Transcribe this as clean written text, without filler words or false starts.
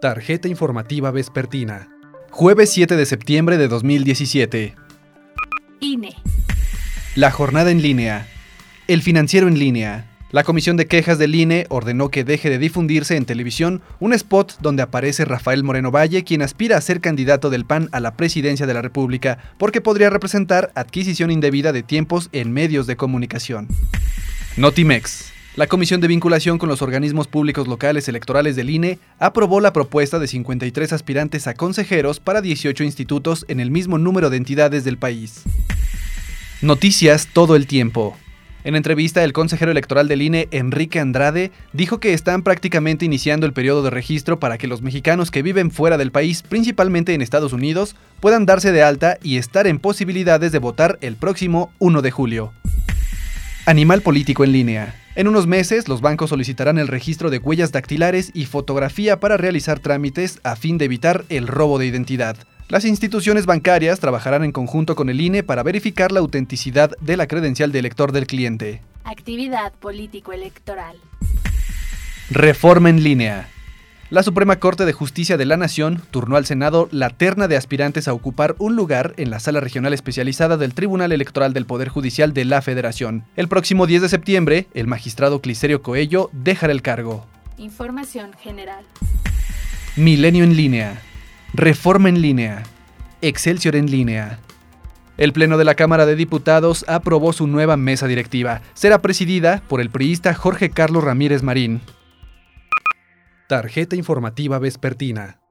Tarjeta informativa vespertina. Jueves 7 de septiembre de 2017. INE. La jornada en línea. El financiero en línea. La Comisión de Quejas del INE ordenó que deje de difundirse en televisión un spot donde aparece Rafael Moreno Valle, quien aspira a ser candidato del PAN a la presidencia de la República, porque podría representar adquisición indebida de tiempos en medios de comunicación. Notimex. La Comisión de Vinculación con los Organismos Públicos Locales Electorales del INE aprobó la propuesta de 53 aspirantes a consejeros para 18 institutos en el mismo número de entidades del país. Noticias todo el tiempo. En entrevista, el consejero electoral del INE, Enrique Andrade, dijo que están prácticamente iniciando el periodo de registro para que los mexicanos que viven fuera del país, principalmente en Estados Unidos, puedan darse de alta y estar en posibilidades de votar el próximo 1 de julio. Animal político en línea. En unos meses, los bancos solicitarán el registro de huellas dactilares y fotografía para realizar trámites a fin de evitar el robo de identidad. Las instituciones bancarias trabajarán en conjunto con el INE para verificar la autenticidad de la credencial de elector del cliente. Actividad político-electoral. Reforma en línea. La Suprema Corte de Justicia de la Nación turnó al Senado la terna de aspirantes a ocupar un lugar en la Sala Regional Especializada del Tribunal Electoral del Poder Judicial de la Federación. El próximo 10 de septiembre, el magistrado Clicerio Coello dejará el cargo. Información general. Milenio en línea. Reforma en línea. Excelsior en línea. El Pleno de la Cámara de Diputados aprobó su nueva mesa directiva. Será presidida por el priista Jorge Carlos Ramírez Marín. Tarjeta informativa vespertina.